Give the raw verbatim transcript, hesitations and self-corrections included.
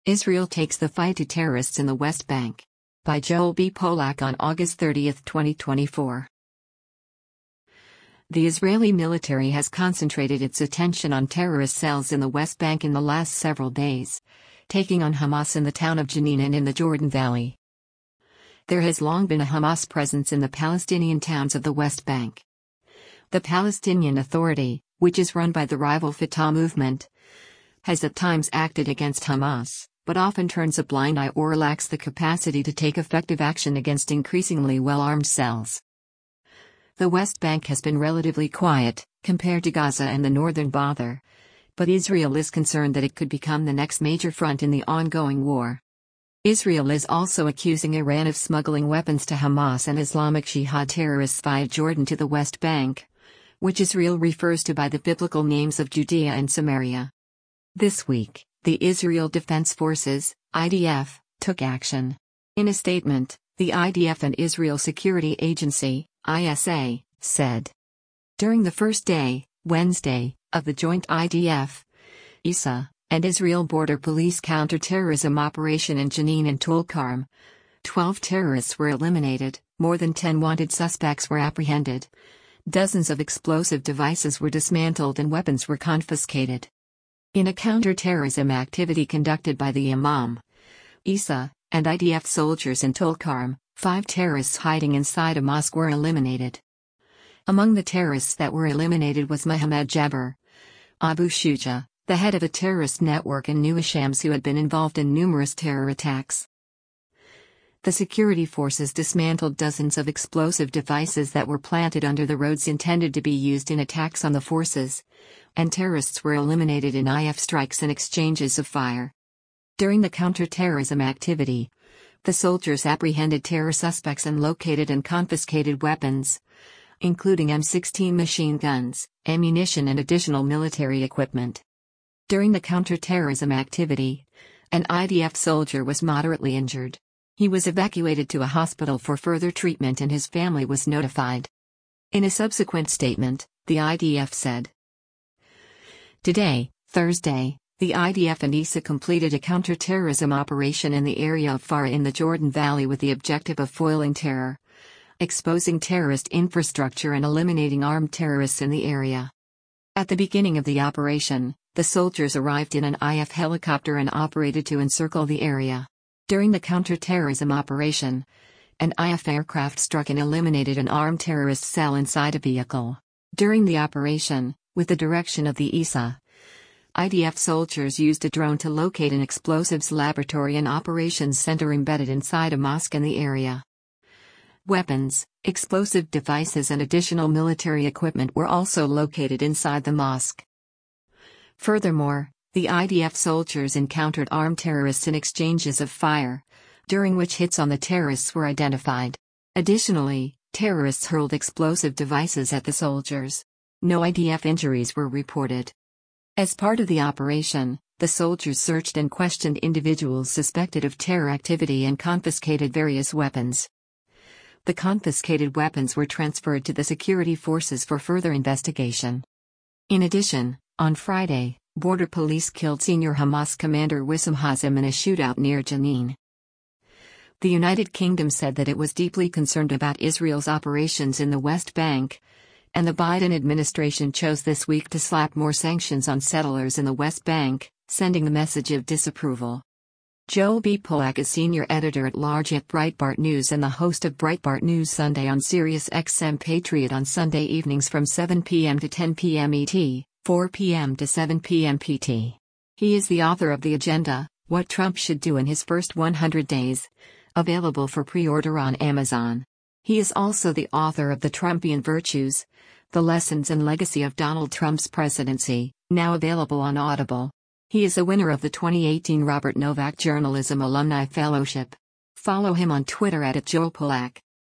Israel takes the fight to terrorists in the West Bank. By Joel B. Polak on August thirtieth, twenty twenty-four. The Israeli military has concentrated its attention on terrorist cells in the West Bank in the last several days, taking on Hamas in the town of Jenin and in the Jordan Valley. There has long been a Hamas presence in the Palestinian towns of the West Bank. The Palestinian Authority, which is run by the rival Fatah movement, has at times acted against Hamas, but often turns a blind eye or lacks the capacity to take effective action against increasingly well-armed cells. The West Bank has been relatively quiet, compared to Gaza and the northern Bother, but Israel is concerned that it could become the next major front in the ongoing war. Israel is also accusing Iran of smuggling weapons to Hamas and Islamic Jihad terrorists via Jordan to the West Bank, which Israel refers to by the biblical names of Judea and Samaria. This week, the Israel Defense Forces, I D F, took action. In a statement, the I D F and Israel Security Agency, I S A, said. During the first day, Wednesday, of the joint I D F, I S A, and Israel Border Police counter-terrorism operation in Jenin and Tulkarm, twelve terrorists were eliminated, more than ten wanted suspects were apprehended, dozens of explosive devices were dismantled and weapons were confiscated. In a counter-terrorism activity conducted by the Imam, I S A, and I D F soldiers in Tulkarm, five terrorists hiding inside a mosque were eliminated. Among the terrorists that were eliminated was Mohammed Jabir Abu Shuja, the head of a terrorist network in New Shams who had been involved in numerous terror attacks. The security forces dismantled dozens of explosive devices that were planted under the roads intended to be used in attacks on the forces, and terrorists were eliminated in I F strikes and exchanges of fire. During the counter-terrorism activity, the soldiers apprehended terror suspects and located and confiscated weapons, including M sixteen machine guns, ammunition and additional military equipment. During the counter-terrorism activity, an I D F soldier was moderately injured. He was evacuated to a hospital for further treatment and his family was notified. In a subsequent statement, the I D F said, "Today, Thursday, the I D F and I S A completed a counter-terrorism operation in the area of Farah in the Jordan Valley with the objective of foiling terror, exposing terrorist infrastructure and eliminating armed terrorists in the area." At the beginning of the operation, the soldiers arrived in an I F helicopter and operated to encircle the area. During the counter-terrorism operation, an I F aircraft struck and eliminated an armed terrorist cell inside a vehicle. During the operation, with the direction of the I S A, I D F soldiers used a drone to locate an explosives laboratory and operations center embedded inside a mosque in the area. Weapons, explosive devices and additional military equipment were also located inside the mosque. Furthermore, the I D F soldiers encountered armed terrorists in exchanges of fire, during which hits on the terrorists were identified. Additionally, terrorists hurled explosive devices at the soldiers. No I D F injuries were reported. As part of the operation, the soldiers searched and questioned individuals suspected of terror activity and confiscated various weapons. The confiscated weapons were transferred to the security forces for further investigation. In addition, on Friday, Border Police killed senior Hamas commander Wissam Hazem in a shootout near Jenin. The United Kingdom said that it was deeply concerned about Israel's operations in the West Bank, and the Biden administration chose this week to slap more sanctions on settlers in the West Bank, sending the message of disapproval. Joel B. Polak is senior editor-at-large at Breitbart News and the host of Breitbart News Sunday on Sirius X M Patriot on Sunday evenings from seven p m to ten p m E T, four p m to seven p m P T. He is the author of The Agenda, What Trump Should Do in His First one hundred days, available for pre-order on Amazon. He is also the author of The Trumpian Virtues, The Lessons and Legacy of Donald Trump's Presidency, now available on Audible. He is a winner of the twenty eighteen Robert Novak Journalism Alumni Fellowship. Follow him on Twitter at Joel Polak.